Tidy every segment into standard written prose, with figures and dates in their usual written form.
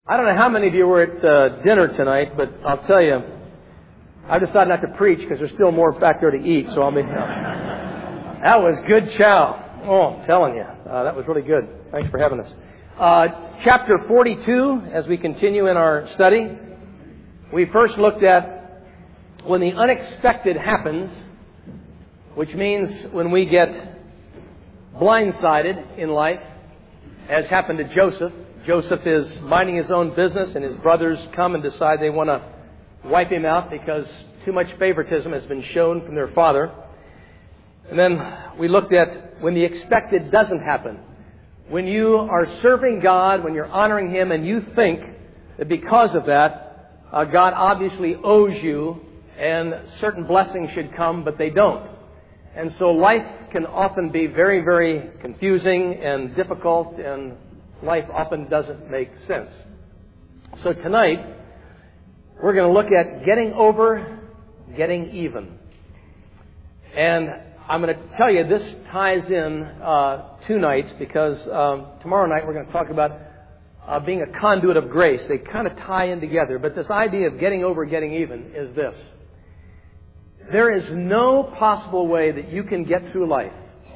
I don't know how many of you were at dinner tonight, but I'll tell you, I decided not to preach because there's still more back there to eat, so I'll be... That was good chow. Oh, I'm telling you. That was really good. Thanks for having us. Chapter 42, as we continue in our study, we first looked at when the unexpected happens, which means when we get blindsided in life, as happened to Joseph. Joseph is minding his own business, and his brothers come and decide they want to wipe him out because too much favoritism has been shown from their father. And then we looked at when the expected doesn't happen. When you are serving God, when you're honoring Him, and you think that because of that, God obviously owes you and certain blessings should come, but they don't. And so life can often be very, very confusing and difficult, and life often doesn't make sense. So tonight, we're going to look at getting over, getting even. And I'm going to tell you this ties in 2 nights because tomorrow night we're going to talk about being a conduit of grace. They kind of tie in together. But this idea of getting over, getting even is this. There is no possible way that you can get through life.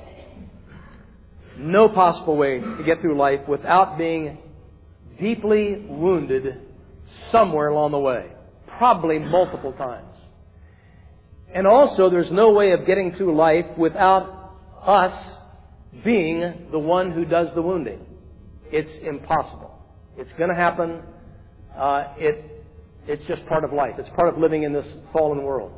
No possible way to get through life without being deeply wounded somewhere along the way. Probably multiple times. And also, there's no way of getting through life without us being the one who does the wounding. It's impossible. It's going to happen. It's just part of life. It's part of living in this fallen world.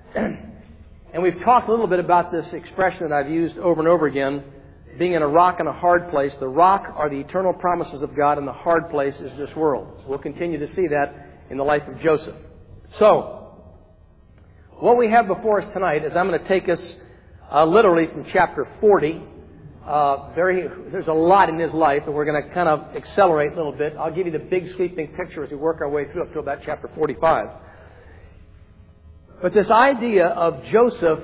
And we've talked a little bit about this expression that I've used over and over again, being in a rock and a hard place. The rock are the eternal promises of God, and the hard place is this world. We'll continue to see that in the life of Joseph. So, what we have before us tonight is I'm going to take us literally from chapter 40. There's a lot in his life, and we're going to kind of accelerate a little bit. I'll give you the big sweeping picture as we work our way through up to about chapter 45. But this idea of Joseph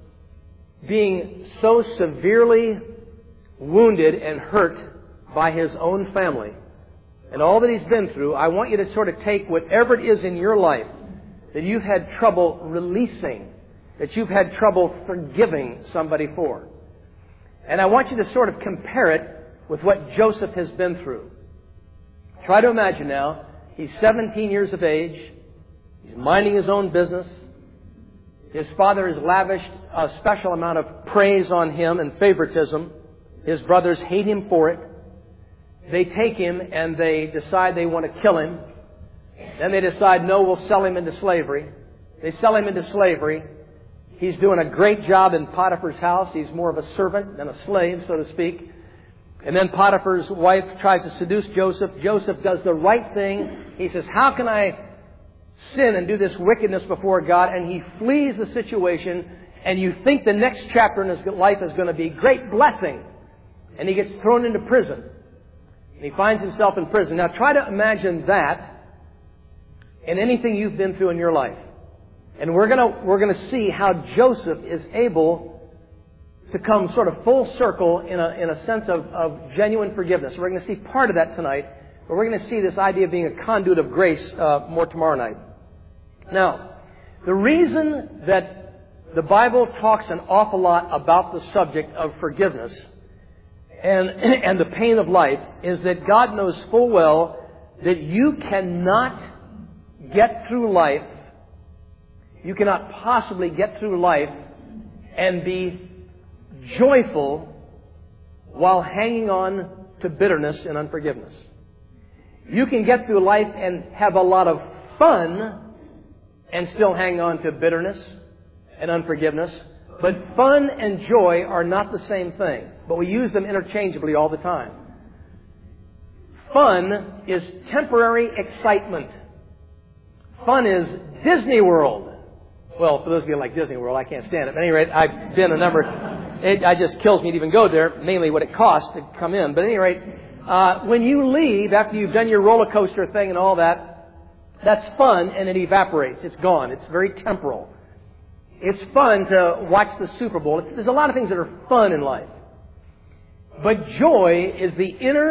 being so severely wounded and hurt by his own family and all that he's been through, I want you to sort of take whatever it is in your life that you've had trouble releasing, that you've had trouble forgiving somebody for. And I want you to sort of compare it with what Joseph has been through. Try to imagine now, he's 17 years of age, he's minding his own business, his father has lavished a special amount of praise on him and favoritism. His brothers hate him for it. They take him and they decide they want to kill him. Then they decide, no, we'll sell him into slavery. They sell him into slavery. He's doing a great job in Potiphar's house. He's more of a servant than a slave, so to speak. And then Potiphar's wife tries to seduce Joseph. Joseph does the right thing. He says, how can I sin and do this wickedness before God? And he flees the situation. And you think the next chapter in his life is going to be great blessing. And he gets thrown into prison. And he finds himself in prison. Now try to imagine that in anything you've been through in your life. And we're going to see how Joseph is able to come sort of full circle in a sense of genuine forgiveness. We're going to see part of that tonight. But we're going to see this idea of being a conduit of grace more tomorrow night. Now, the reason that the Bible talks an awful lot about the subject of forgiveness and the pain of life is that God knows full well that you cannot get through life, you cannot possibly get through life and be joyful while hanging on to bitterness and unforgiveness. You can get through life and have a lot of fun and still hang on to bitterness and unforgiveness. But fun and joy are not the same thing. But we use them interchangeably all the time. Fun is temporary excitement. Fun is Disney World. Well, for those of you who like Disney World, I can't stand it. At any rate, I've been a number... It just kills me to even go there, mainly what it costs to come in. But at any rate, when you leave, after you've done your roller coaster thing and all that, that's fun and it evaporates. It's gone. It's very temporal. It's fun to watch the Super Bowl. There's a lot of things that are fun in life. But joy is the inner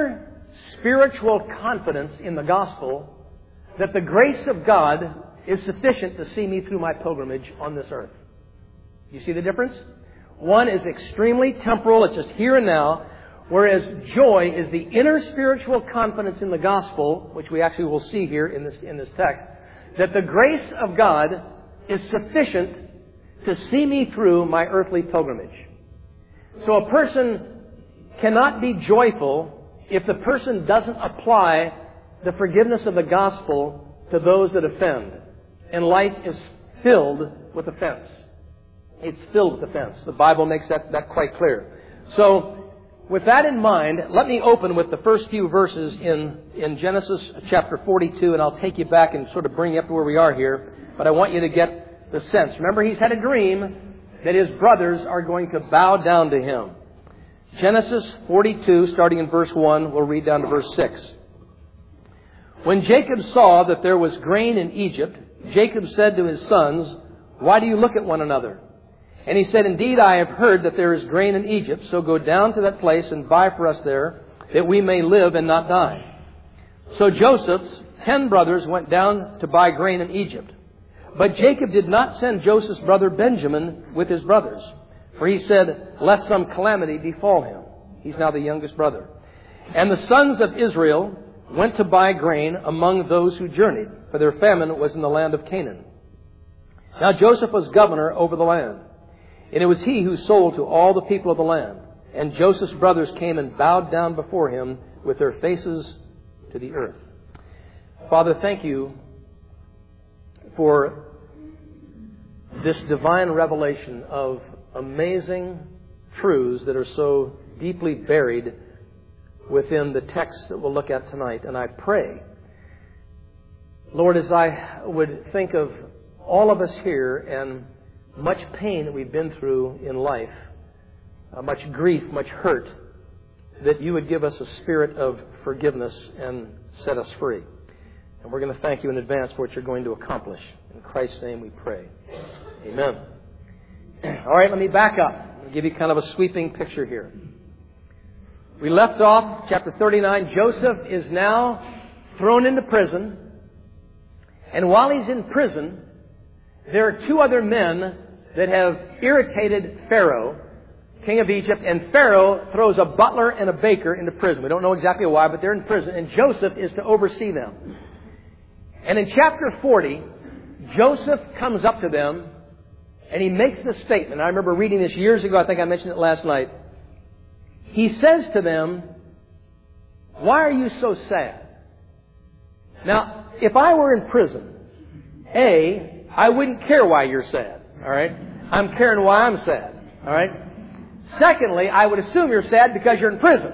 spiritual confidence in the gospel that the grace of God is sufficient to see me through my pilgrimage on this earth. You see the difference? One is extremely temporal, it's just here and now, whereas joy is the inner spiritual confidence in the gospel, which we actually will see here in this text, that the grace of God is sufficient to see me through my earthly pilgrimage. So a person cannot be joyful if the person doesn't apply the forgiveness of the gospel to those that offend. And life is filled with offense. It's filled with offense. The Bible makes that quite clear. So, with that in mind, let me open with the first few verses in Genesis chapter 42, and I'll take you back and sort of bring you up to where we are here. But I want you to get the sense. Remember, he's had a dream that his brothers are going to bow down to him. Genesis 42, starting in verse 1, we'll read down to verse 6. When Jacob saw that there was grain in Egypt, Jacob said to his sons, "Why do you look at one another?" And he said, "Indeed, I have heard that there is grain in Egypt, so go down to that place and buy for us there, that we may live and not die." So Joseph's 10 brothers went down to buy grain in Egypt. But Jacob did not send Joseph's brother Benjamin with his brothers, for he said, "Lest some calamity befall him." He's now the youngest brother. And the sons of Israel went to buy grain among those who journeyed, for their famine was in the land of Canaan. Now Joseph was governor over the land, and it was he who sold to all the people of the land. And Joseph's brothers came and bowed down before him with their faces to the earth. Father, thank you for this divine revelation of amazing truths that are so deeply buried within the text that we'll look at tonight. And I pray, Lord, as I would think of all of us here and much pain that we've been through in life, much grief, much hurt, that you would give us a spirit of forgiveness and set us free. And we're going to thank you in advance for what you're going to accomplish. In Christ's name we pray. Amen. All right, let me back up. I'll give you kind of a sweeping picture here. We left off, chapter 39. Joseph is now thrown into prison. And while he's in prison, there are two other men that have irritated Pharaoh, king of Egypt. And Pharaoh throws a butler and a baker into prison. We don't know exactly why, but they're in prison. And Joseph is to oversee them. And in chapter 40, Joseph comes up to them and he makes this statement. I remember reading this years ago. I think I mentioned it last night. He says to them, "Why are you so sad?" Now, if I were in prison, I wouldn't care why you're sad. All right? I'm caring why I'm sad. All right? Secondly, I would assume you're sad because you're in prison.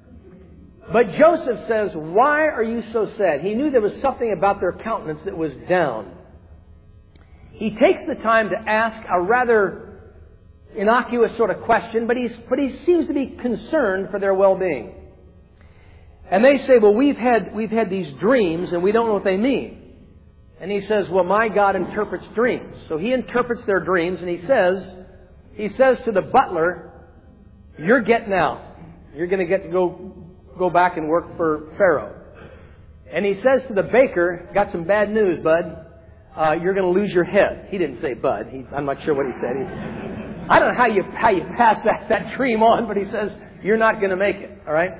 But Joseph says, "Why are you so sad?" He knew there was something about their countenance that was down. He takes the time to ask a rather innocuous sort of question, but he seems to be concerned for their well-being. And they say, "Well, we've had these dreams and we don't know what they mean." And he says, "Well, my God interprets dreams." So he interprets their dreams, and he says to the butler, "You're getting out. You're going to get to go back and work for Pharaoh." And he says to the baker, "Got some bad news, bud. You're going to lose your head." He didn't say bud. I'm not sure what he said. I don't know how you pass that dream on, but he says, "You're not going to make it." All right?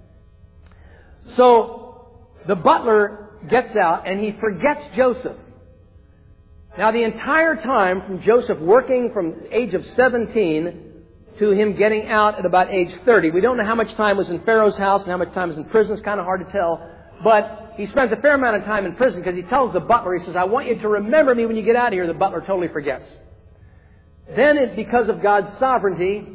So the butler gets out and he forgets Joseph. Now, the entire time from Joseph working from the age of 17 to him getting out at about age 30, we don't know how much time was in Pharaoh's house and how much time was in prison. It's kind of hard to tell. But he spends a fair amount of time in prison because he tells the butler, he says, "I want you to remember me when you get out of here." The butler totally forgets. Then, because of God's sovereignty,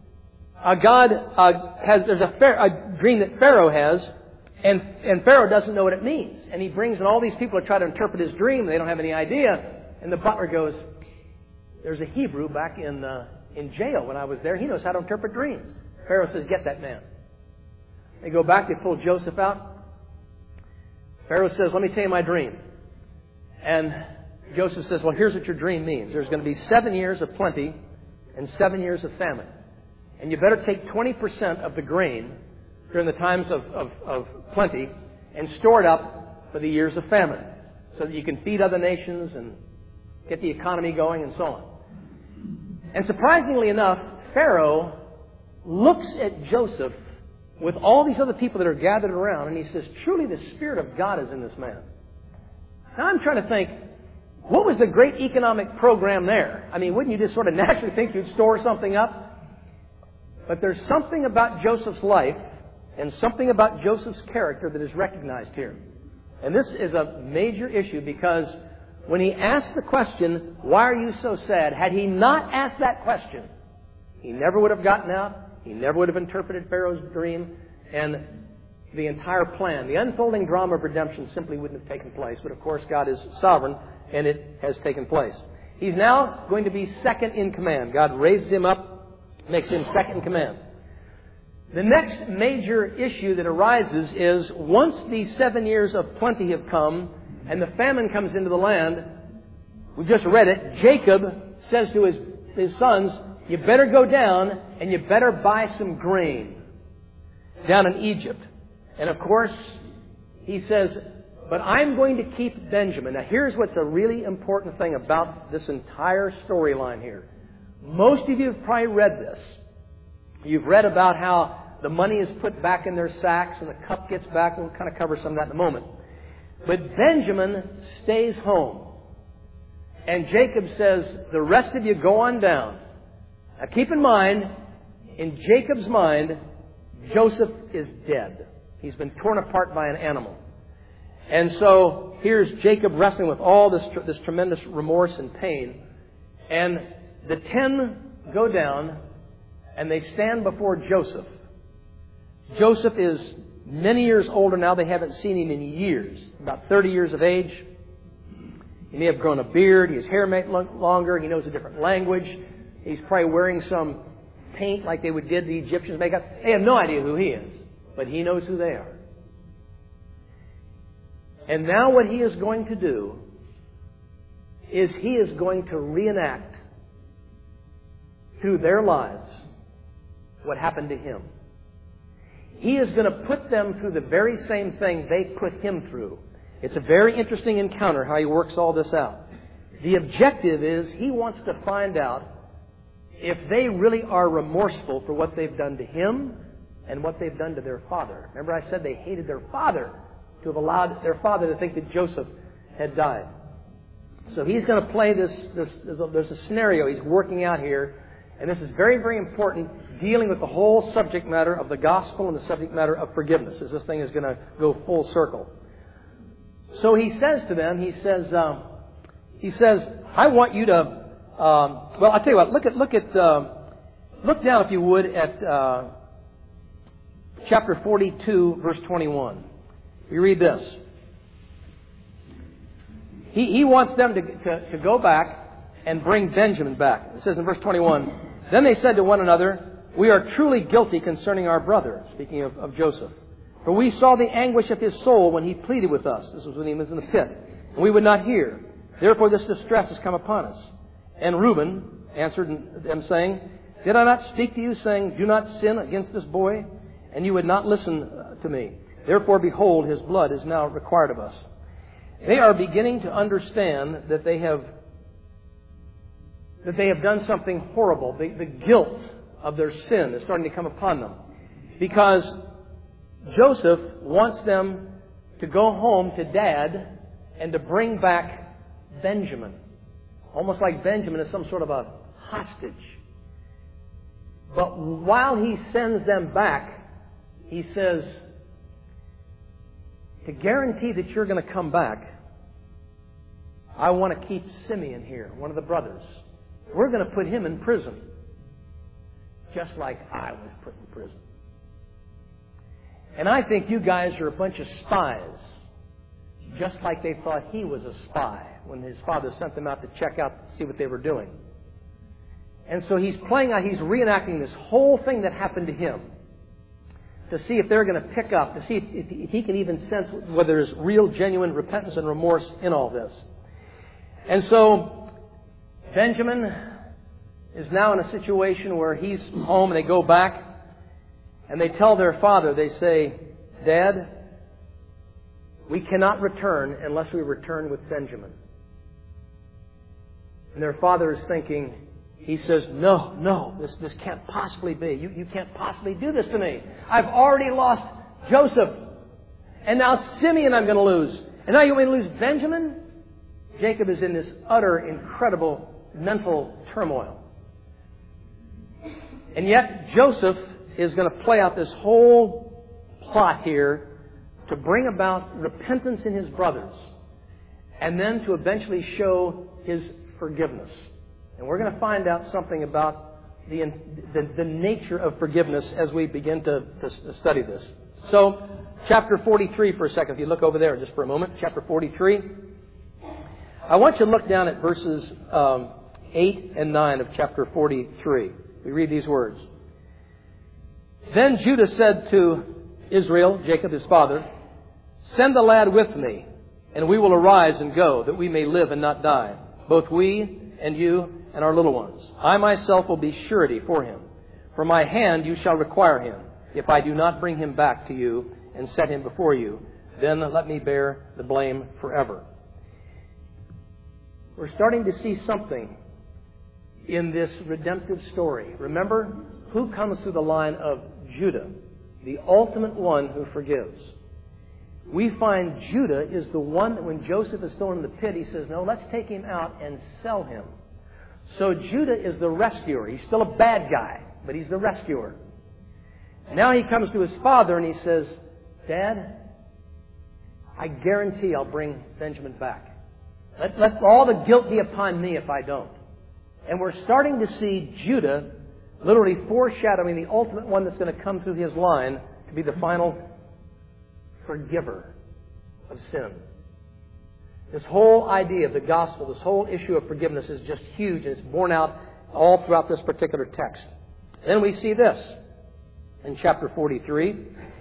there's a dream that Pharaoh has, and Pharaoh doesn't know what it means. And he brings in all these people to try to interpret his dream. They don't have any idea. And the butler goes, "There's a Hebrew back in jail when I was there. He knows how to interpret dreams." Pharaoh says, "Get that man." They go back, they pull Joseph out. Pharaoh says, "Let me tell you my dream." And Joseph says, "Well, here's what your dream means. There's going to be 7 years of plenty and 7 years of famine. And you better take 20% of the grain during the times of plenty and store it up for the years of famine so that you can feed other nations and get the economy going and so on. And surprisingly enough, Pharaoh looks at Joseph with all these other people that are gathered around, and he says, truly the Spirit of God is in this man. Now I'm trying to think, what was the great economic program there? I mean, wouldn't you just sort of naturally think you'd store something up? But there's something about Joseph's life and something about Joseph's character that is recognized here. And this is a major issue because when he asked the question, why are you so sad? Had he not asked that question, he never would have gotten out. He never would have interpreted Pharaoh's dream. And the entire plan, the unfolding drama of redemption simply wouldn't have taken place. But of course, God is sovereign, and it has taken place. He's now going to be second in command. God raises him up, makes him second in command. The next major issue that arises is once these 7 years of plenty have come and the famine comes into the land, we just read it, Jacob says to his sons, you better go down and you better buy some grain down in Egypt. And of course, he says, but I'm going to keep Benjamin. Now here's what's a really important thing about this entire storyline here. Most of you have probably read this. You've read about how the money is put back in their sacks and the cup gets back. We'll kind of cover some of that in a moment. But Benjamin stays home. And Jacob says, the rest of you go on down. Now keep in mind, in Jacob's mind, Joseph is dead. He's been torn apart by an animal. And so here's Jacob wrestling with all this tremendous remorse and pain. And the 10 go down and they stand before Joseph. Joseph is many years older now. They haven't seen him in years. About 30 years of age. He may have grown a beard. His hair may look longer. He knows a different language. He's probably wearing some paint like they did the Egyptians make up. They have no idea who he is. But he knows who they are. And now what he is going to do is he is going to reenact through their lives what happened to him. He is going to put them through the very same thing they put him through. It's a very interesting encounter how he works all this out. The objective is he wants to find out if they really are remorseful for what they've done to him and what they've done to their father. Remember I said they hated their father to have allowed their father to think that Joseph had died. So he's going to play this there's a scenario he's working out here. And this is very, very important, dealing with the whole subject matter of the gospel and the subject matter of forgiveness, as this thing is going to go full circle. So he says to them, he says, I want you to, well, I'll tell you what, look down if you would at chapter 42, verse 21. We read this. He wants them to go back and bring Benjamin back. It says in verse 21, then they said to one another, we are truly guilty concerning our brother, speaking of Joseph. For we saw the anguish of his soul when he pleaded with us. This was when he was in the pit. And we would not hear. Therefore this distress has come upon us. And Reuben answered them, saying, did I not speak to you, saying, do not sin against this boy? And you would not listen to me. Therefore, behold, his blood is now required of us. They are beginning to understand that they have done something horrible. The guilt of their sin is starting to come upon them. Because Joseph wants them to go home to Dad and to bring back Benjamin. Almost like Benjamin is some sort of a hostage. But while he sends them back, he says, to guarantee that you're going to come back, I want to keep Simeon here, one of the brothers. We're going to put him in prison, just like I was put in prison. And I think you guys are a bunch of spies, just like they thought he was a spy when his father sent them out to check out to see what they were doing. And so he's playing out, he's reenacting this whole thing that happened to him to see if they're going to pick up, to see if he can even sense whether there's real, genuine repentance and remorse in all this. And so Benjamin is now in a situation where he's home and they go back. And they tell their father, they say, Dad, we cannot return unless we return with Benjamin. And their father is thinking, he says, no, this can't possibly be. You can't possibly do this to me. I've already lost Joseph. And now Simeon I'm going to lose. And now you want me to lose Benjamin? Jacob is in this utter, incredible mental turmoil. And yet Joseph is going to play out this whole plot here to bring about repentance in his brothers and then to eventually show his forgiveness. And we're going to find out something about the nature of forgiveness as we begin to study this. So, chapter 43 for a second. If you look over there just for a moment. Chapter 43. I want you to look down at verses 8 and 9 of chapter 43. We read these words. Then Judah said to Israel, Jacob his father, Send the lad with me, and we will arise and go, that we may live and not die, both we and you and our little ones. I myself will be surety for him. For my hand you shall require him, if I do not bring him back to you and set him before you. Then let me bear the blame forever. We're starting to see something in this redemptive story. Remember, who comes through the line of Judah? The ultimate one who forgives. We find Judah is the one that when Joseph is thrown in the pit, he says, no, let's take him out and sell him. So Judah is the rescuer. He's still a bad guy, but he's the rescuer. Now he comes to his father and he says, Dad, I guarantee I'll bring Benjamin back. Let all the guilt be upon me if I don't. And we're starting to see Judah literally foreshadowing the ultimate one that's going to come through his line to be the final forgiver of sin. This whole idea of the gospel, this whole issue of forgiveness is just huge, and it's borne out all throughout this particular text. Then we see this in chapter 43.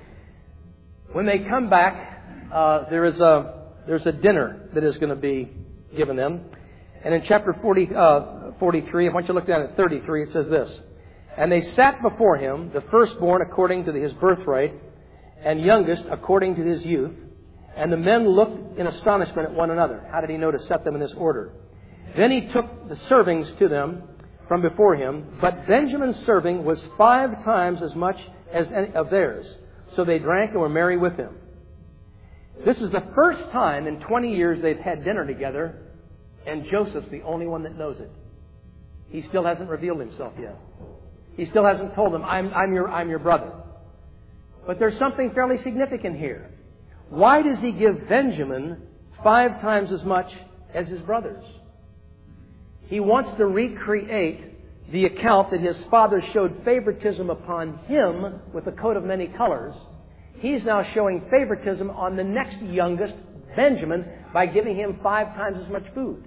When they come back, there's a dinner that is going to be given them. And in chapter 43, I want you to look down at 33, it says this. And they sat before him, the firstborn according to his birthright, and youngest according to his youth. And the men looked in astonishment at one another. How did he know to set them in this order? Then he took the servings to them from before him. But Benjamin's serving was 5 times as much as any of theirs. So they drank and were merry with him. This is the first time in 20 years they've had dinner together, and Joseph's the only one that knows it. He still hasn't revealed himself yet. He still hasn't told them, I'm your brother. But there's something fairly significant here. Why does he give Benjamin 5 times as much as his brothers? He wants to recreate the account that his father showed favoritism upon him with a coat of many colors. He's now showing favoritism on the next youngest, Benjamin, by giving him 5 times as much food.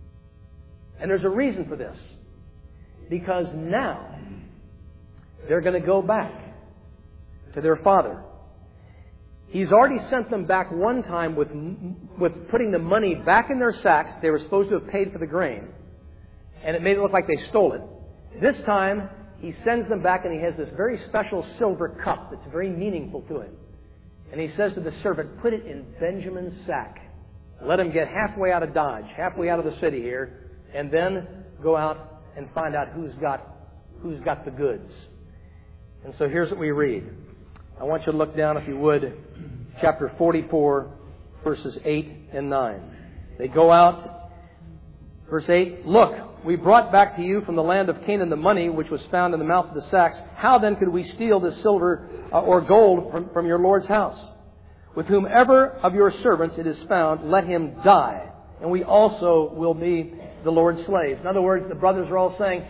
And there's a reason for this. Because now they're going to go back to their father. He's already sent them back one time with putting the money back in their sacks. They were supposed to have paid for the grain. And it made it look like they stole it. This time, he sends them back and he has this very special silver cup that's very meaningful to him. And he says to the servant, put it in Benjamin's sack. Let him get halfway out of Dodge, halfway out of the city here, and then go out and find out who's got the goods. And so here's what we read. I want you to look down, if you would, chapter 44, verses 8 and 9. They go out, verse 8, Look, we brought back to you from the land of Canaan the money which was found in the mouth of the sacks. How then could we steal this silver or gold from your Lord's house? With whomever of your servants it is found, let him die, and we also will be the Lord's slaves. In other words, the brothers are all saying,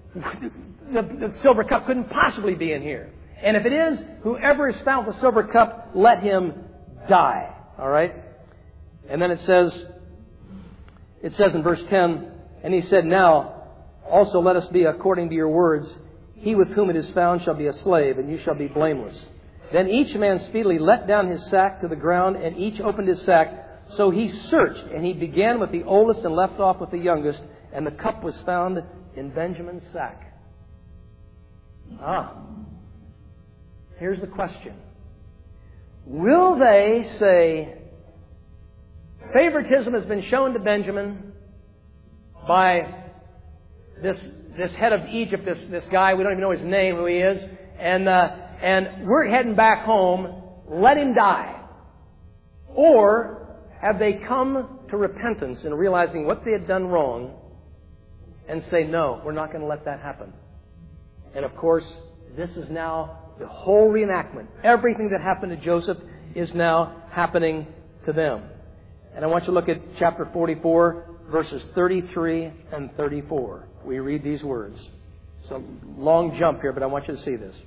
the silver cup couldn't possibly be in here. And if it is, whoever has found the silver cup, let him die. All right? And then it says in verse 10, and he said, Now also let us be according to your words. He with whom it is found shall be a slave, and you shall be blameless. Then each man speedily let down his sack to the ground, and each opened his sack. So he searched, and he began with the oldest and left off with the youngest, and the cup was found in Benjamin's sack. Here's the question. Will they say, favoritism has been shown to Benjamin by this head of Egypt, this guy, we don't even know his name, who he is, and we're heading back home, let him die? Or have they come to repentance and realizing what they had done wrong and say, no, we're not going to let that happen? And of course, this is now the whole reenactment. Everything that happened to Joseph is now happening to them. And I want you to look at chapter 44, verses 33 and 34. We read these words. It's a long jump here, but I want you to see this.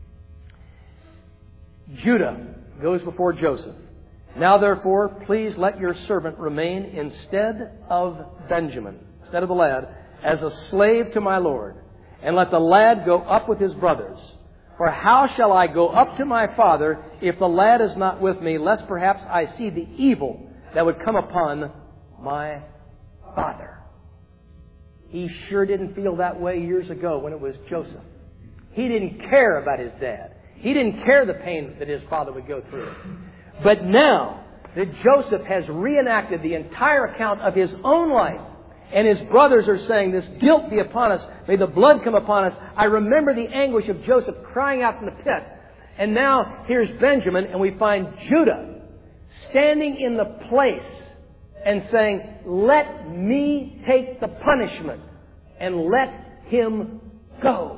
Judah goes before Joseph. Now therefore, please let your servant remain instead of Benjamin, instead of the lad, as a slave to my Lord. And let the lad go up with his brothers. For how shall I go up to my father if the lad is not with me, lest perhaps I see the evil that would come upon my father? He sure didn't feel that way years ago when it was Joseph. He didn't care about his dad. He didn't care the pain that his father would go through. But now that Joseph has reenacted the entire account of his own life, and his brothers are saying, this guilt be upon us, may the blood come upon us. I remember the anguish of Joseph crying out from the pit. And now here's Benjamin, and we find Judah standing in the place and saying, let me take the punishment and let him go.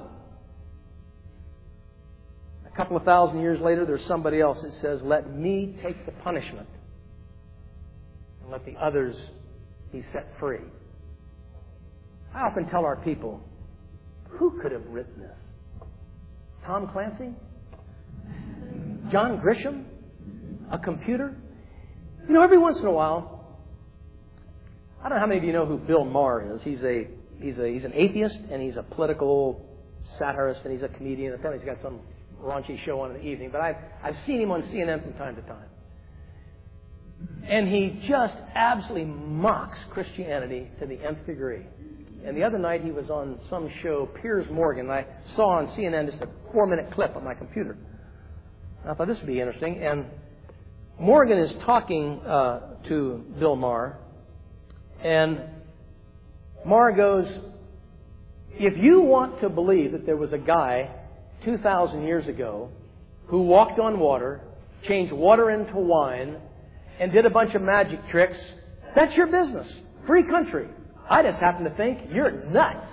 A couple of thousand years later, there's somebody else that says, let me take the punishment and let the others be set free. I often tell our people, who could have written this? Tom Clancy? John Grisham? A computer? You know, every once in a while, I don't know how many of you know who Bill Maher is. He's an atheist, and he's a political satirist, and he's a comedian. Apparently he's got some raunchy show on in the evening, but I've seen him on CNN from time to time. And he just absolutely mocks Christianity to the nth degree. And the other night he was on some show, Piers Morgan, and I saw on CNN just a 4-minute clip on my computer. And I thought this would be interesting. And Morgan is talking to Bill Maher, and Maher goes, if you want to believe that there was a guy 2,000 years ago who walked on water, changed water into wine, and did a bunch of magic tricks, that's your business. Free country. I just happen to think you're nuts.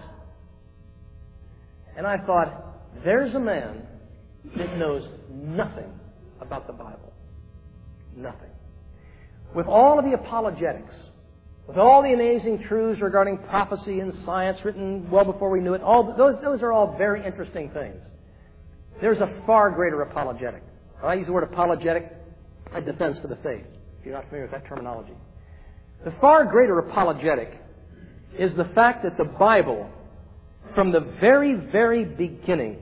And I thought, there's a man that knows nothing about the Bible. Nothing. With all of the apologetics, with all the amazing truths regarding prophecy and science written well before we knew it, those are all very interesting things. There's a far greater apologetic. When I use the word apologetic, a defense for the faith, if you're not familiar with that terminology. The far greater apologetic is the fact that the Bible, from the very, very beginning,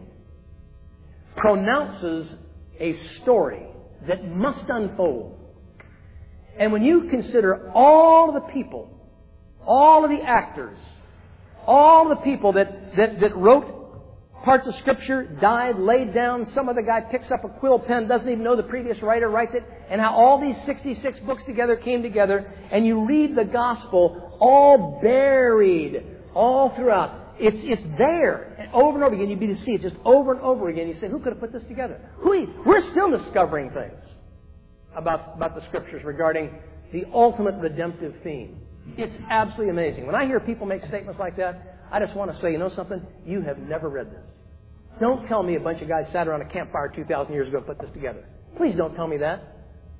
pronounces a story that must unfold. And when you consider all the people, all of the actors, all the people that wrote parts of Scripture, died, laid down, some other guy picks up a quill pen, doesn't even know the previous writer writes it, and how all these 66 books together came together, and you read the Gospel all buried, all throughout. It's there. And over and over again, you begin to see it just over and over again. You say, who could have put this together? We're still discovering things about the Scriptures regarding the ultimate redemptive theme. It's absolutely amazing. When I hear people make statements like that, I just want to say, you know something? You have never read this. Don't tell me a bunch of guys sat around a campfire 2,000 years ago and put this together. Please don't tell me that.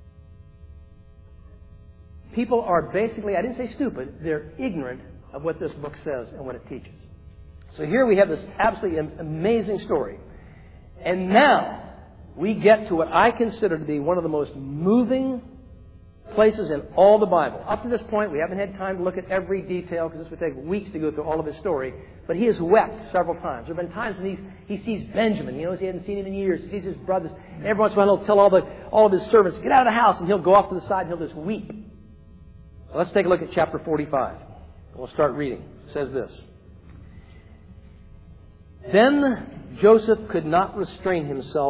People are basically, I didn't say stupid, they're ignorant of what this book says and what it teaches. So here we have this absolutely amazing story. And now we get to what I consider to be one of the most moving places in all the Bible. Up to this point, we haven't had time to look at every detail because this would take weeks to go through all of his story. But he has wept several times. There have been times when he sees Benjamin. He knows he hadn't seen him in years. He sees his brothers. And every once in a while, he'll tell all of his servants, get out of the house, and he'll go off to the side and he'll just weep. So let's take a look at chapter 45. We'll start reading. It says this. Then Joseph could not restrain himself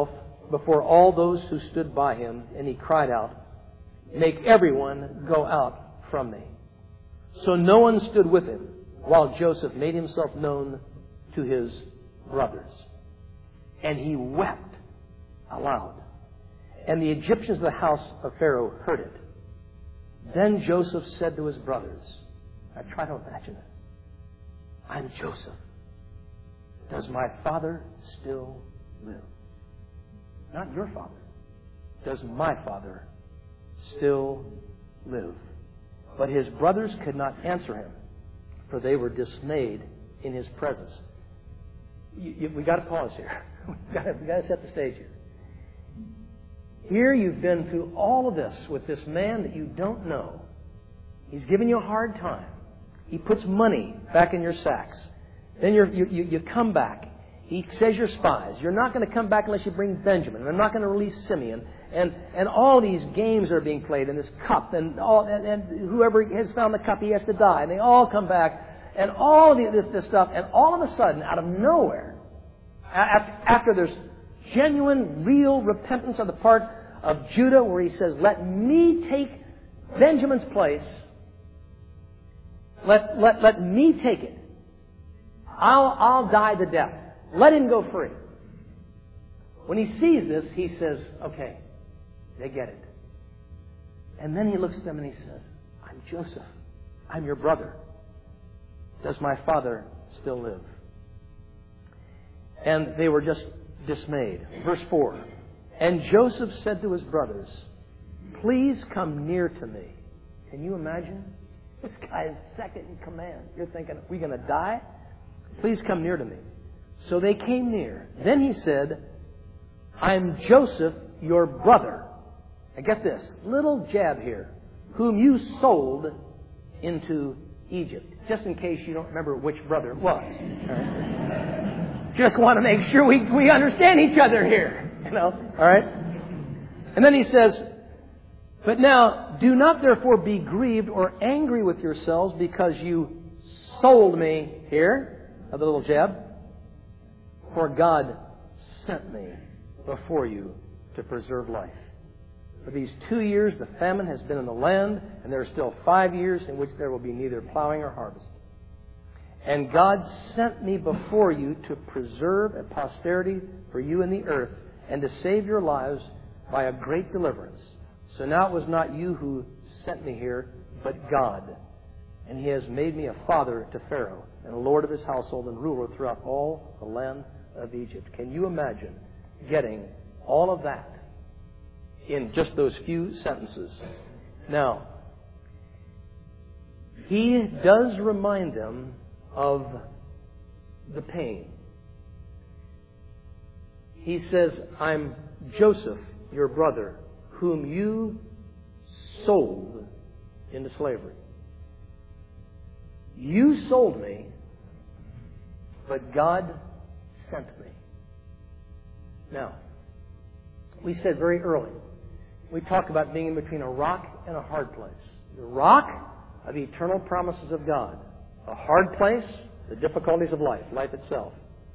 before all those who stood by him, and he cried out, "Make everyone go out from me." So no one stood with him, while Joseph made himself known to his brothers. And he wept aloud. And the Egyptians of the house of Pharaoh heard it. Then Joseph said to his brothers, now try to imagine this, "I'm Joseph. Does my father still live?" Not your father. Does my father still live? But his brothers could not answer him, for they were dismayed in his presence. We got to pause here. We got to set the stage here. Here you've been through all of this with this man that you don't know. He's giving you a hard time. He puts money back in your sacks. Then you come back. He says you're spies. You're not going to come back unless you bring Benjamin. I'm not going to release Simeon. And all these games are being played in this cup. And whoever has found the cup, he has to die. And they all come back. And all of this stuff. And all of a sudden, out of nowhere, after there's genuine, real repentance on the part of Judah, where he says, "Let me take Benjamin's place. Let me take it. I'll die the death. Let him go free." When he sees this, he says, "Okay, they get it." And then he looks at them and he says, "I'm Joseph. I'm your brother. Does my father still live?" And they were just dismayed. Verse 4. And Joseph said to his brothers, "Please come near to me." Can you imagine? This guy is second in command. You're thinking, are we going to die? "Please come near to me." So they came near. Then he said, "I'm Joseph, your brother." Now get this, little jab here. "Whom you sold into Egypt." Just in case you don't remember which brother it was. All right? Just want to make sure we understand each other here. All right? And then he says, "But now, do not therefore be grieved or angry with yourselves because you sold me," here, a little jab, "for God sent me before you to preserve life. For these 2 years the famine has been in the land, and there are still 5 years in which there will be neither plowing or harvest. And God sent me before you to preserve a posterity for you in the earth, and to save your lives by a great deliverance. So now it was not you who sent me here, but God. And He has made me a father to Pharaoh, and a lord of his household, and ruler throughout all the land of Egypt." Can you imagine getting all of that in just those few sentences? Now, he does remind them of the pain. He says, "I'm Joseph, your brother, whom you sold into slavery. You sold me, but God sent me." Now, we said very early, we talked about being in between a rock and a hard place. The rock are the eternal promises of God. A hard place, the difficulties of life itself.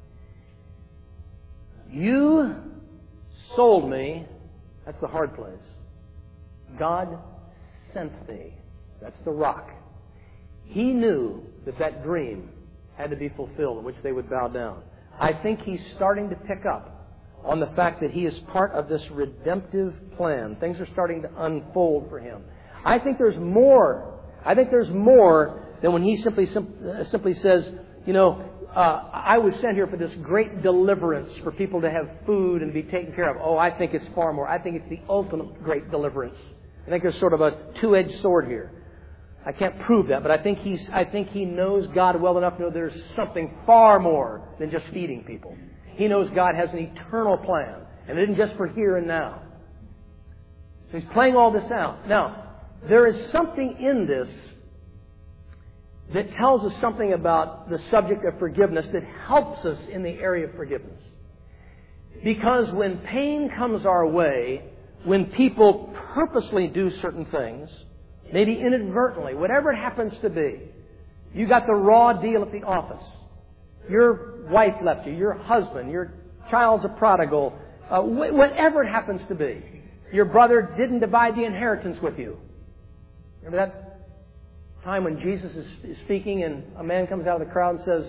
You sold me, that's the hard place. God sent me, that's the rock. He knew that dream had to be fulfilled, in which they would bow down. I think he's starting to pick up on the fact that he is part of this redemptive plan. Things are starting to unfold for him. I think there's more. I think there's more than when he simply says, I was sent here for this great deliverance, for people to have food and be taken care of. Oh, I think it's far more. I think it's the ultimate great deliverance. I think there's sort of a two-edged sword here. I can't prove that, but I think he knows God well enough to know there's something far more than just feeding people. He knows God has an eternal plan, and it isn't just for here and now. So he's playing all this out. Now, there is something in this that tells us something about the subject of forgiveness that helps us in the area of forgiveness. Because when pain comes our way, when people purposely do certain things, maybe inadvertently, whatever it happens to be, you got the raw deal at the office. Your wife left you, your husband, your child's a prodigal, Whatever it happens to be. Your brother didn't divide the inheritance with you. Remember that time when Jesus is speaking and a man comes out of the crowd and says,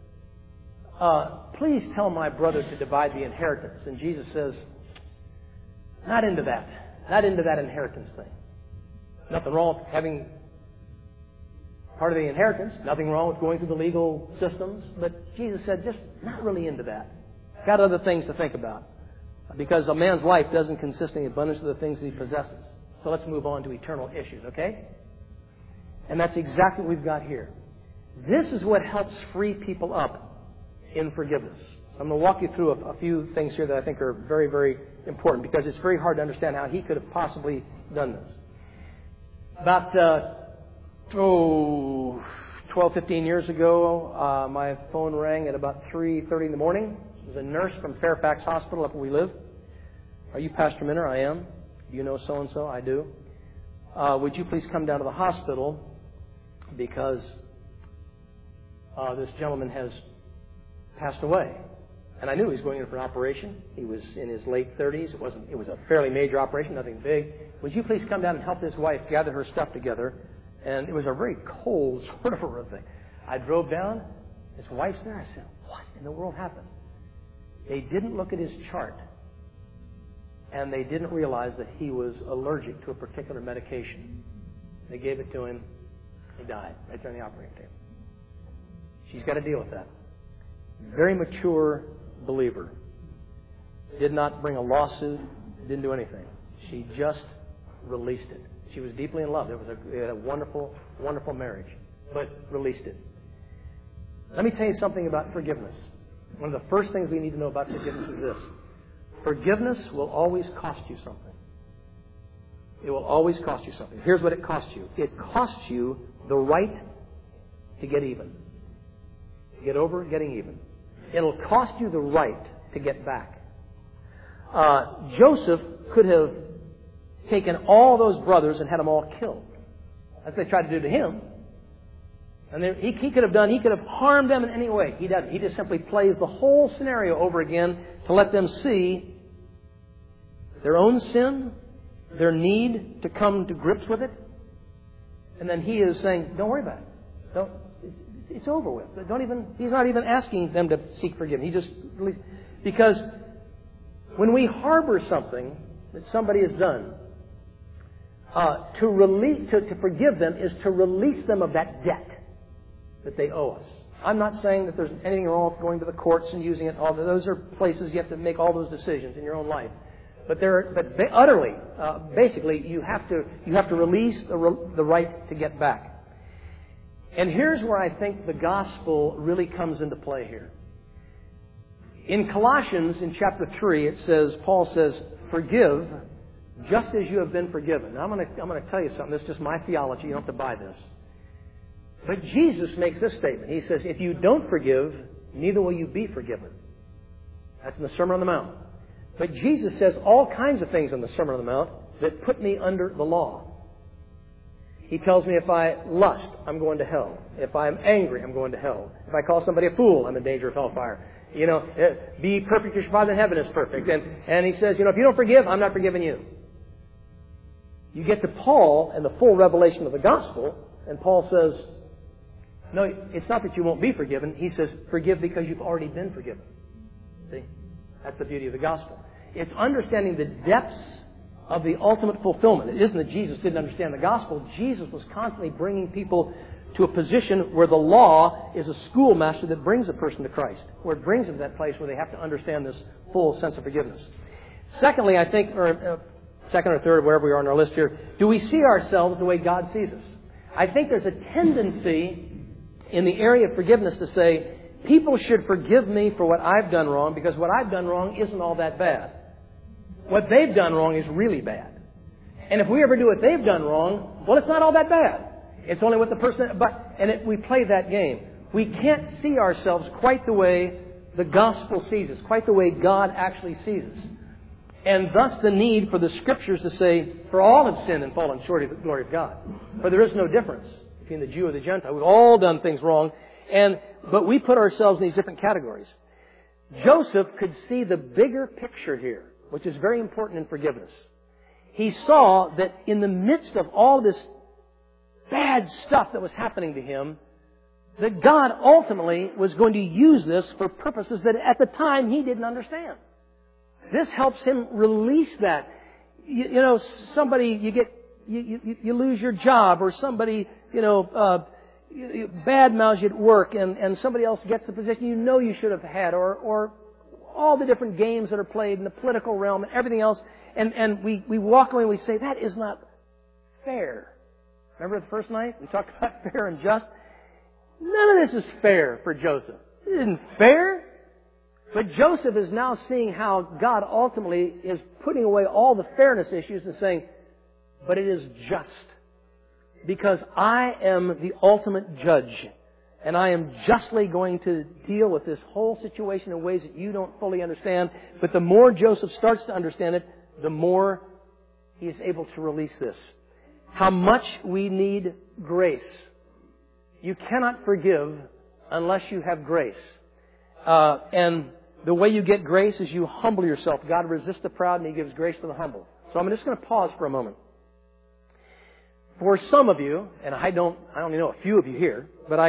please tell my brother to divide the inheritance. And Jesus says, not into that. Not into that inheritance thing. Nothing wrong with having part of the inheritance. Nothing wrong with going through the legal systems. But Jesus said, just not really into that. Got other things to think about. Because a man's life doesn't consist in the abundance of the things that he possesses. So let's move on to eternal issues, okay? And that's exactly what we've got here. This is what helps free people up in forgiveness. I'm going to walk you through a few things here that I think are very, very important because it's very hard to understand how he could have possibly done this. About 12, 15 years ago, my phone rang at about 3:30 in the morning. It was a nurse from Fairfax Hospital up where we live. Are you Pastor Minner? I am. Do you know so-and-so? I do. Would you please come down to the hospital because this gentleman has passed away. And I knew he was going in for an operation. He was in his late 30s. It was a fairly major operation, nothing big. Would you please come down and help his wife gather her stuff together? And it was a very cold sort of a thing. I drove down. His wife's there. I said, what in the world happened? They didn't look at his chart. And they didn't realize that he was allergic to a particular medication. They gave it to him. He died right there on the operating table. She's got to deal with that. Very mature believer. Did not bring a lawsuit. Didn't do anything. She just released it. She was deeply in love. They had a wonderful, wonderful marriage. But released it. Let me tell you something about forgiveness. One of the first things we need to know about forgiveness is this. Forgiveness will always cost you something. It will always cost you something. Here's what it costs you. It costs you the right to get even. Get over getting even. It'll cost you the right to get back. Joseph could have taken all those brothers and had them all killed. That's what they tried to do to him. And he could have harmed them in any way. He doesn't. He just simply plays the whole scenario over again to let them see their own sin, their need to come to grips with it. And then he is saying, don't worry about it. It's over with. He's not even asking them to seek forgiveness. He just, because when we harbor something that somebody has done, to forgive them is to release them of that debt that they owe us. I'm not saying that there's anything wrong with going to the courts and using it. All those are places you have to make all those decisions in your own life. But utterly, basically, you have to release the right to get back. And here's where I think the gospel really comes into play here. In Colossians, in chapter 3, Paul says, "Forgive, just as you have been forgiven." Now, I'm going to tell you something. This is just my theology. You don't have to buy this. But Jesus makes this statement. He says, "If you don't forgive, neither will you be forgiven." That's in the Sermon on the Mount. But Jesus says all kinds of things in the Sermon on the Mount that put me under the law. He tells me if I lust, I'm going to hell. If I'm angry, I'm going to hell. If I call somebody a fool, I'm in danger of hellfire. Be perfect as your Father in heaven is perfect. And he says, if you don't forgive, I'm not forgiving you. You get to Paul and the full revelation of the gospel, and Paul says, no, it's not that you won't be forgiven. He says, forgive because you've already been forgiven. See? That's the beauty of the gospel. It's understanding the depths of the ultimate fulfillment. It isn't that Jesus didn't understand the gospel. Jesus was constantly bringing people to a position where the law is a schoolmaster that brings a person to Christ, where it brings them to that place where they have to understand this full sense of forgiveness. Secondly, I think, or second or third, wherever we are on our list here, do we see ourselves the way God sees us? I think there's a tendency in the area of forgiveness to say, people should forgive me for what I've done wrong because what I've done wrong isn't all that bad. What they've done wrong is really bad. And if we ever do what they've done wrong, well, it's not all that bad. It's only what the person... we play that game. We can't see ourselves quite the way the gospel sees us, quite the way God actually sees us. And thus the need for the Scriptures to say, for all have sinned and fallen short of the glory of God. For there is no difference between the Jew and the Gentile. We've all done things wrong. But we put ourselves in these different categories. Joseph could see the bigger picture here, which is very important in forgiveness. He saw that in the midst of all this bad stuff that was happening to him, that God ultimately was going to use this for purposes that at the time he didn't understand. This helps him release that. You know, somebody, you lose your job, or somebody, bad mouths you at work, and somebody else gets the position you know you should have had, or all the different games that are played in the political realm and everything else, and we walk away and we say, that is not fair. Remember the first night? We talked about fair and just. None of this is fair for Joseph. It isn't fair. But Joseph is now seeing how God ultimately is putting away all the fairness issues and saying, but it is just. Because I am the ultimate judge. And I am justly going to deal with this whole situation in ways that you don't fully understand. But the more Joseph starts to understand it, the more he is able to release this. How much we need grace. You cannot forgive unless you have grace. And the way you get grace is you humble yourself. God resists the proud and He gives grace to the humble. So I'm just going to pause for a moment. For some of you, and I only know a few of you here, but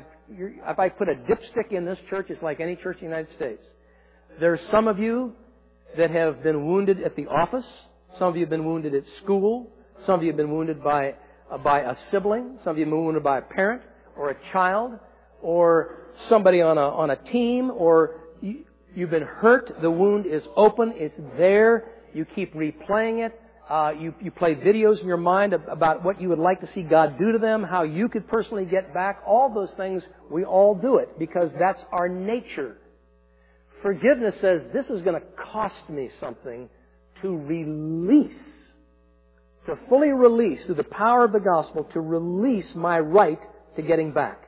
if I put a dipstick in this church, it's like any church in the United States. There's some of you that have been wounded at the office. Some of you have been wounded at school. Some of you have been wounded by a sibling. Some of you have been wounded by a parent or a child or somebody on a team, or you've been hurt. The wound is open. It's there. You keep replaying it. You play videos in your mind about what you would like to see God do to them, how you could personally get back. All those things, we all do it because that's our nature. Forgiveness says, this is going to cost me something to release, to fully release through the power of the gospel, to release my right to getting back.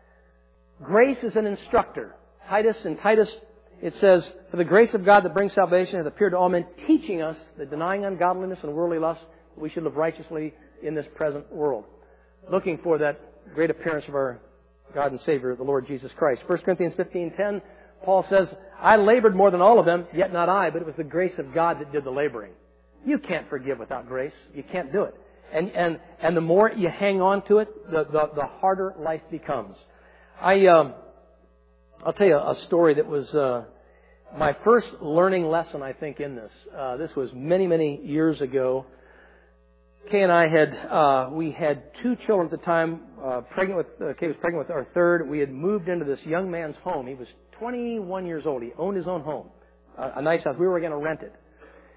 Grace is an instructor. In Titus, it says, for the grace of God that brings salvation hath appeared to all men, teaching us that denying ungodliness and worldly lust, we should live righteously in this present world. Looking for that great appearance of our God and Savior, the Lord Jesus Christ. 1 Corinthians 15:10, Paul says, I labored more than all of them, yet not I, but it was the grace of God that did the laboring. You can't forgive without grace. You can't do it. And the more you hang on to it, the harder life becomes. I'll tell you a story that was my first learning lesson, I think, in this. This was many, many years ago. Kay and I had 2 children at the time. Kay was pregnant with our third. We had moved into this young man's home. He was 21 years old. He owned his own home, a nice house. We were going to rent it.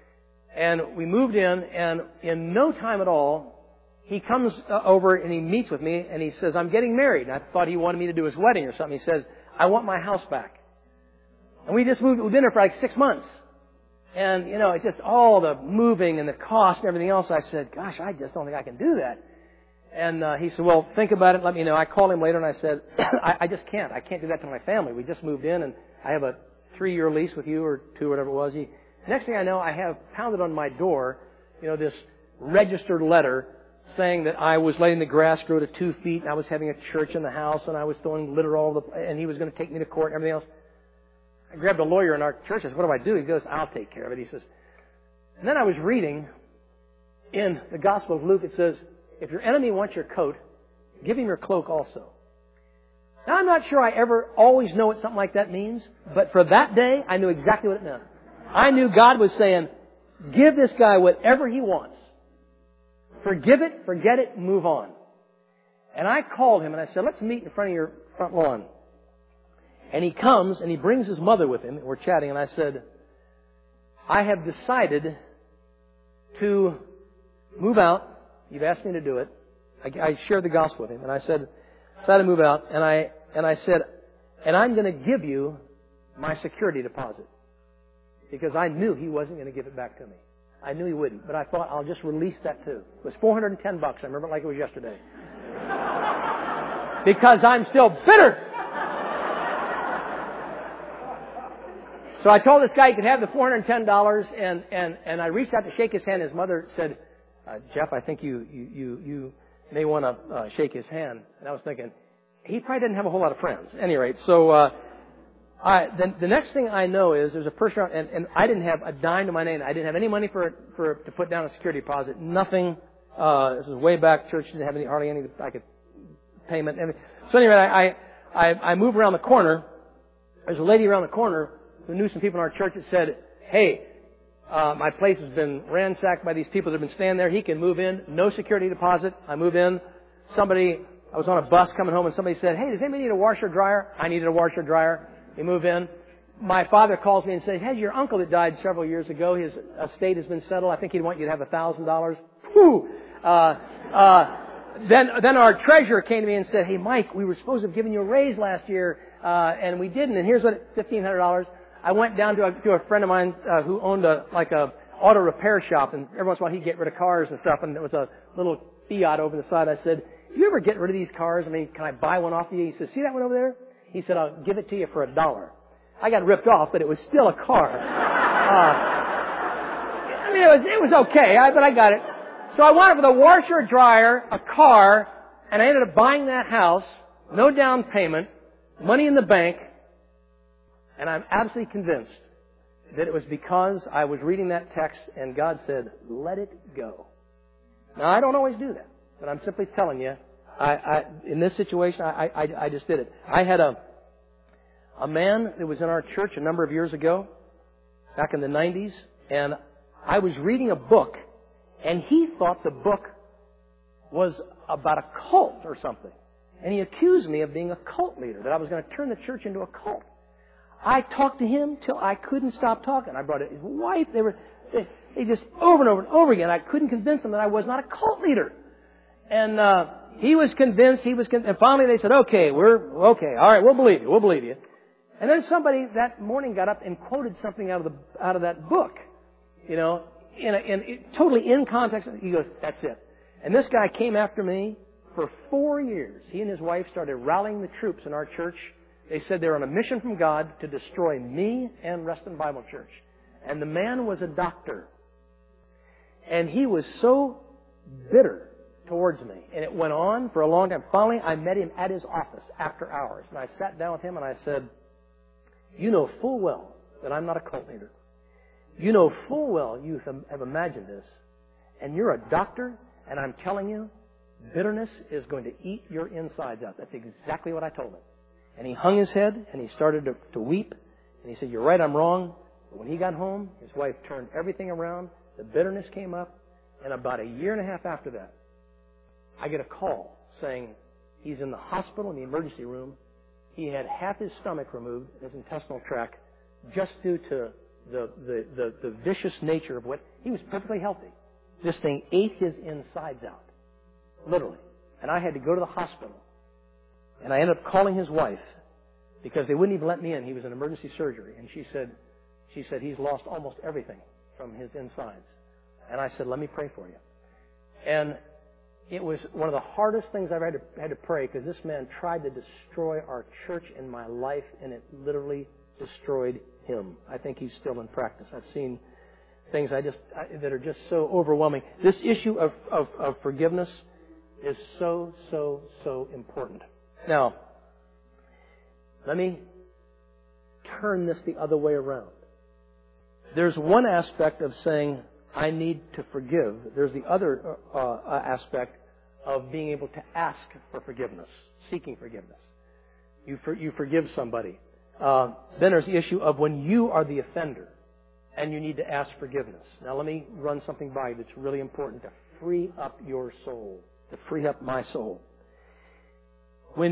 And we moved in, and in no time at all, he comes over and he meets with me, and he says, I'm getting married. And I thought he wanted me to do his wedding or something. He says, I want my house back. And we just moved. We've been there for like 6 months. And, it's just all the moving and the cost and everything else. I said, gosh, I just don't think I can do that. And he said, well, think about it. Let me know. I called him later and I said, I just can't. I can't do that to my family. We just moved in and I have a 3-year lease with you or 2, whatever it was. Next thing I know, I have pounded on my door, this registered letter saying that I was letting the grass grow to 2 feet and I was having a church in the house and I was throwing litter all over and he was going to take me to court and everything else. I grabbed a lawyer in our church. I said, what do I do? He goes, I'll take care of it. He says, and then I was reading in the Gospel of Luke, it says, if your enemy wants your coat, give him your cloak also. Now, I'm not sure I ever always know what something like that means, but for that day, I knew exactly what it meant. I knew God was saying, give this guy whatever he wants. Forgive it, forget it, move on. And I called him and I said, let's meet in front of your front lawn. And he comes and he brings his mother with him. We're chatting and I said, I have decided to move out. You've asked me to do it. I shared the gospel with him and I said, decided to move out. And I said, and I'm going to give you my security deposit. Because I knew he wasn't going to give it back to me. I knew he wouldn't. But I thought, I'll just release that too. It was $410. I remember it like it was yesterday. Because I'm still bitter. So I told this guy he could have the $410, and I reached out to shake his hand. His mother said, Jeff, I think you may want to shake his hand. And I was thinking, he probably didn't have a whole lot of friends. At any rate, so The next thing I know is there's a person around, and I didn't have a dime to my name. I didn't have any money to put down a security deposit. Nothing. This was way back. Church didn't have hardly any I could payment. So anyway, I move around the corner. There's a lady around the corner who knew some people in our church that said, "Hey, my place has been ransacked by these people that have been standing there. He can move in. No security deposit." I move in. I was on a bus coming home and somebody said, "Hey, does anybody need a washer dryer?" I needed a washer dryer. We move in. My father calls me and says, "Hey, your uncle that died several years ago, his estate has been settled. I think he'd want you to have $1,000. Whew. Then our treasurer came to me and said, "Hey, Mike, we were supposed to have given you a raise last year, and we didn't. And here's what $1,500. I went down to a friend of mine who owned a auto repair shop, and every once in a while he'd get rid of cars and stuff. And there was a little Fiat over the side. I said, "Do you ever get rid of these cars? I mean, can I buy one off you?" He said, "See that one over there?" He said, "I'll give it to you for $1." I got ripped off, but it was still a car. I mean, it was okay, but I got it. So I wanted with a washer, dryer, a car, and I ended up buying that house, no down payment, money in the bank, and I'm absolutely convinced that it was because I was reading that text and God said, "Let it go." Now, I don't always do that, but I'm simply telling you, in this situation, I just did it. I had a man that was in our church a number of years ago, back in the 90s, and I was reading a book, and he thought the book was about a cult or something. And he accused me of being a cult leader, that I was going to turn the church into a cult. I talked to him till I couldn't stop talking. I brought his wife. They just over and over and over again. I couldn't convince them that I was not a cult leader. And he was convinced. And finally they said, "Okay, we're okay. All right, we'll believe you. We'll believe you." And then somebody that morning got up and quoted something out of that book, totally in context. He goes, "That's it." And this guy came after me for 4 years. He and his wife started rallying the troops in our church. They said they were on a mission from God to destroy me and Reston Bible Church. And the man was a doctor. And he was so bitter towards me. And it went on for a long time. Finally, I met him at his office after hours. And I sat down with him and I said, "You know full well that I'm not a cult leader. You know full well you have imagined this. And you're a doctor, and I'm telling you, bitterness is going to eat your insides out." That's exactly what I told him. And he hung his head, and he started to weep. And he said, "You're right, I'm wrong." But when he got home, his wife turned everything around. The bitterness came up. And about 1.5 years after that, I get a call saying he's in the hospital in the emergency room. He had half his stomach removed, his intestinal tract, just due to the vicious nature of what... He was perfectly healthy. This thing ate his insides out. Literally. And I had to go to the hospital. And I ended up calling his wife because they wouldn't even let me in. He was in emergency surgery. And she said, "He's lost almost everything from his insides." And I said, "Let me pray for you." And it was one of the hardest things I've had to pray because this man tried to destroy our church in my life, and it literally destroyed him. I think he's still in practice. I've seen things that are just so overwhelming. This issue of forgiveness is so, so, so important. Now, let me turn this the other way around. There's one aspect of saying, "I need to forgive." There's the other aspect of being able to ask for forgiveness, seeking forgiveness. You forgive somebody. Then there's the issue of when you are the offender and you need to ask forgiveness. Now, let me run something by you that's really important to free up your soul, to free up my soul. When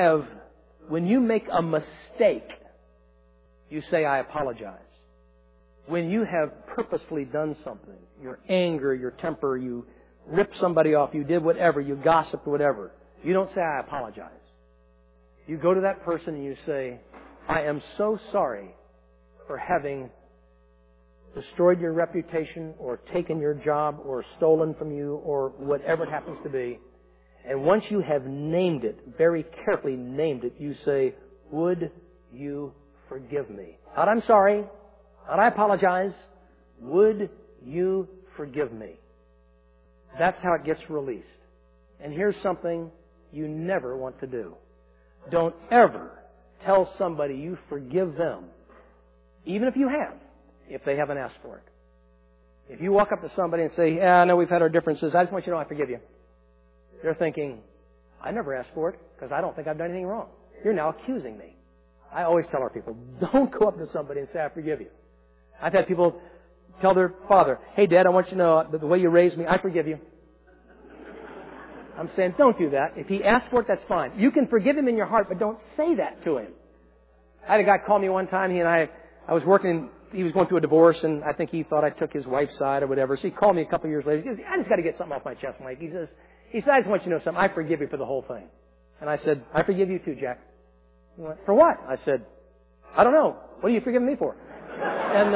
you make a mistake, you say, "I apologize." When you have purposefully done something, your anger, your temper, you ripped somebody off, you did whatever, you gossiped, whatever, you don't say, "I apologize." You go to that person and you say, "I am so sorry for having destroyed your reputation or taken your job or stolen from you or whatever it happens to be." And once you have named it, very carefully named it, you say, "Would you forgive me?" Not "I'm sorry," not "I apologize." Would you forgive me? That's how it gets released. And here's something you never want to do. Don't ever tell somebody you forgive them, even if you have, if they haven't asked for it. If you walk up to somebody and say, yeah, I know we've had our differences, I just want you to know I forgive you. They're thinking, I never asked for it because I don't think I've done anything wrong. You're now accusing me. I always tell our people, don't go up to somebody and say, I forgive you. I've had people tell their father, hey, Dad, I want you to know that the way you raised me, I forgive you. I'm saying, don't do that. If he asks for it, that's fine. You can forgive him in your heart, but don't say that to him. I had a guy call me one time. I was working, he was going through a divorce, and I think he thought I took his wife's side or whatever. So he called me a couple of years later. He goes, I just got to get something off my chest, Mike. He says, I just want you to know something. I forgive you for the whole thing. And I said, I forgive you too, Jack. He went, for what? I said, I don't know. What are you forgiving me for? And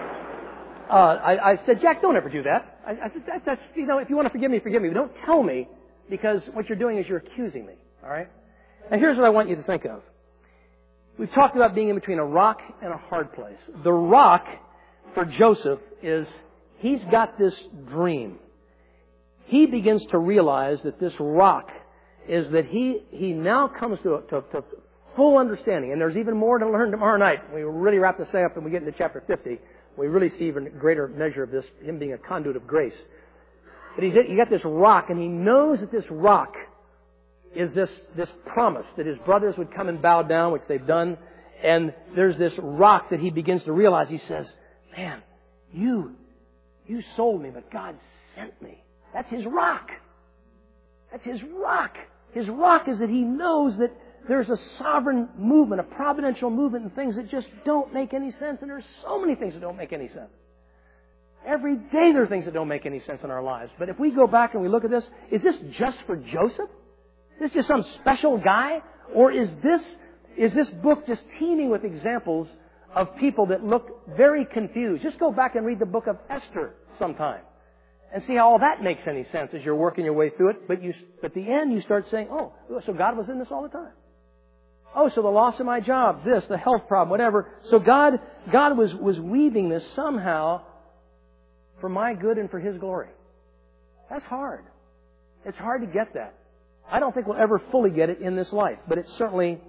I said, Jack, don't ever do that. I said, that's, if you want to forgive me, forgive me. But don't tell me, because what you're doing is you're accusing me. All right? And here's what I want you to think of. We've talked about being in between a rock and a hard place. The rock for Joseph is he's got this dream. He begins to realize that this rock is that he now comes to full understanding. And there's even more to learn tomorrow night. We really wrap this thing up and we get into chapter 50. We really see even greater measure of this, him being a conduit of grace. But he got this rock, and he knows that this rock is this promise that his brothers would come and bow down, which they've done. And there's this rock that he begins to realize. He says, man, you sold me, but God sent me. That's his rock. That's his rock. His rock is that he knows that there's a sovereign movement, a providential movement in things that just don't make any sense. And there's so many things that don't make any sense. Every day there are things that don't make any sense in our lives. But if we go back and we look at this, is this just for Joseph? Is this just some special guy? Or is this book just teeming with examples of people that look very confused? Just go back and read the book of Esther sometime and see how all that makes any sense as you're working your way through it. But at the end you start saying, oh, so God was in this all the time. Oh, so the loss of my job, this, the health problem, whatever. So God was weaving this somehow for my good and for His glory. That's hard. It's hard to get that. I don't think we'll ever fully get it in this life, but it's certainly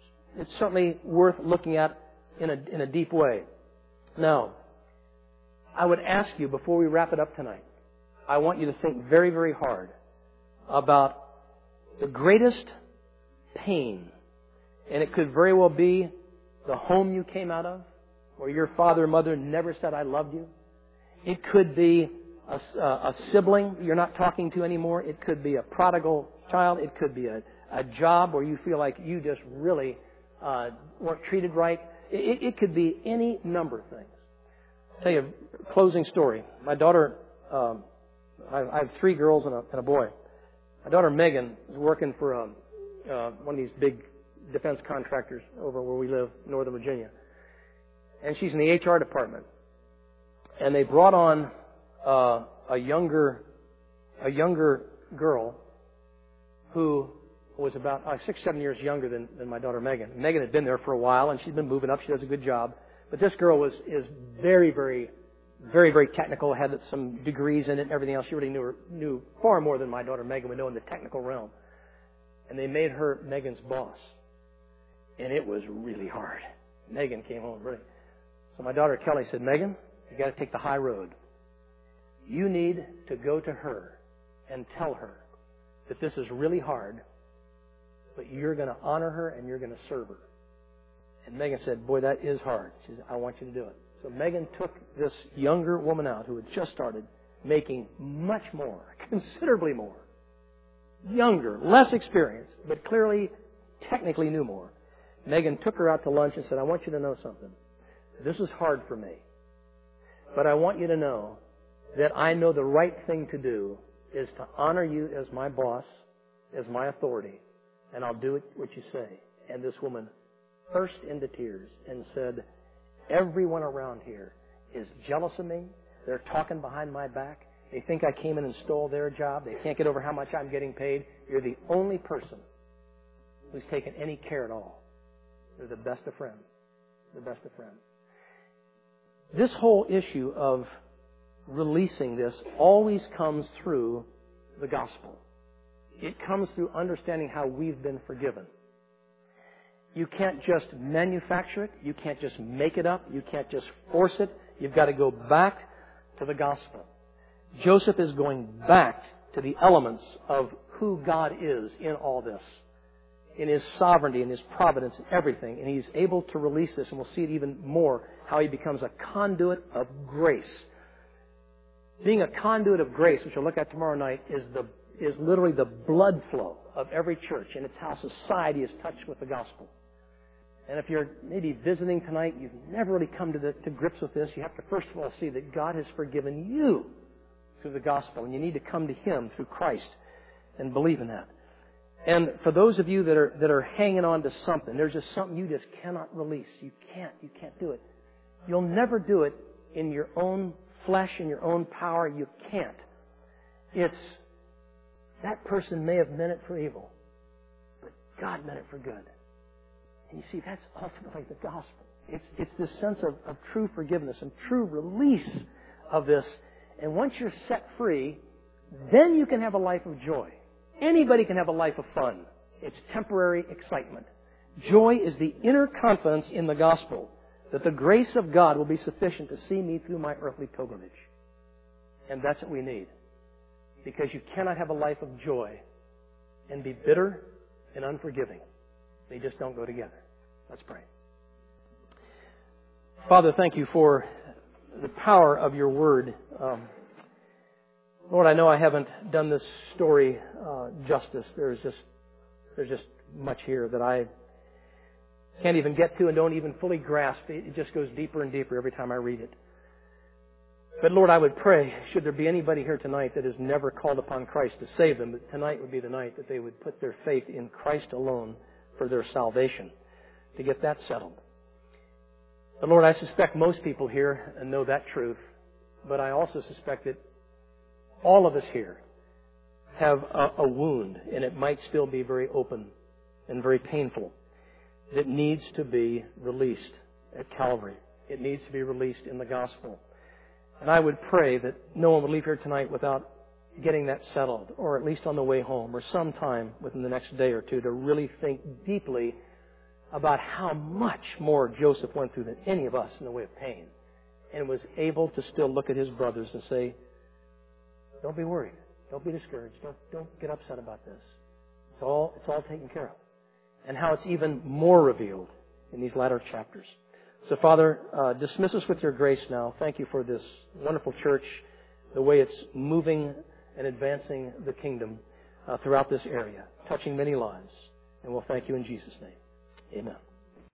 worth looking at in a deep way. Now, I would ask you before we wrap it up tonight, I want you to think very, very hard about the greatest pain. And it could very well be the home you came out of, where your father or mother never said, I loved you. It could be a sibling you're not talking to anymore. It could be a prodigal child. It could be a job where you feel like you just really weren't treated right. It could be any number of things. I'll tell you a closing story. My daughter, I have 3 girls and a boy. My daughter Megan is working for one of these big defense contractors over where we live, Northern Virginia. And she's in the HR department. And they brought on a younger girl who was about 6, 7 years younger than my daughter Megan. Megan had been there for a while, and she'd been moving up. She does a good job. But this girl is very, very, very, very technical, had some degrees in it and everything else. She really knew far more than my daughter Megan would know in the technical realm. And they made her Megan's boss. And it was really hard. Megan came home really. So my daughter Kelly said, Megan, you got to take the high road. You need to go to her and tell her that this is really hard, but you're going to honor her and you're going to serve her. And Megan said, boy, that is hard. She said, I want you to do it. So Megan took this younger woman out who had just started making much more, considerably more, younger, less experienced, but clearly, technically knew more. Megan took her out to lunch and said, I want you to know something. This is hard for me. But I want you to know that I know the right thing to do is to honor you as my boss, as my authority, and I'll do what you say. And this woman burst into tears and said, everyone around here is jealous of me. They're talking behind my back. They think I came in and stole their job. They can't get over how much I'm getting paid. You're the only person who's taken any care at all. They're the best of friends. The best of friends. This whole issue of releasing this always comes through the gospel. It comes through understanding how we've been forgiven. You can't just manufacture it. You can't just make it up. You can't just force it. You've got to go back to the gospel. Joseph is going back to the elements of who God is in all this, in His sovereignty, in His providence, and everything. And He's able to release this, and we'll see it even more, how He becomes a conduit of grace. Being a conduit of grace, which we'll look at tomorrow night, is literally the blood flow of every church, and it's how society is touched with the gospel. And if you're maybe visiting tonight, you've never really come to grips with this, you have to first of all see that God has forgiven you through the gospel, and you need to come to Him through Christ and believe in that. And for those of you that are hanging on to something, there's just something you just cannot release. You can't do it. You'll never do it in your own flesh, in your own power. You can't. It's that person may have meant it for evil, but God meant it for good. And you see, that's ultimately the gospel. It's this sense of true forgiveness and true release of this. And once you're set free, then you can have a life of joy. Anybody can have a life of fun. It's temporary excitement. Joy is the inner confidence in the gospel that the grace of God will be sufficient to see me through my earthly pilgrimage. And that's what we need. Because you cannot have a life of joy and be bitter and unforgiving. They just don't go together. Let's pray. Father, thank You for the power of Your Word. Lord, I know I haven't done this story justice. There's just much here that I can't even get to and don't even fully grasp. It just goes deeper and deeper every time I read it. But Lord, I would pray, should there be anybody here tonight that has never called upon Christ to save them, that tonight would be the night that they would put their faith in Christ alone for their salvation, to get that settled. But Lord, I suspect most people here know that truth, but I also suspect that all of us here have a wound, and it might still be very open and very painful, that needs to be released at Calvary. It needs to be released in the gospel. And I would pray that no one would leave here tonight without getting that settled, or at least on the way home, or sometime within the next day or two, to really think deeply about how much more Joseph went through than any of us in the way of pain, and was able to still look at his brothers and say, don't be worried. Don't be discouraged. Don't get upset about this. It's all taken care of. And how it's even more revealed in these latter chapters. So, Father, dismiss us with Your grace now. Thank You for this wonderful church, the way it's moving and advancing the kingdom throughout this area, touching many lives. And we'll thank You in Jesus' name. Amen.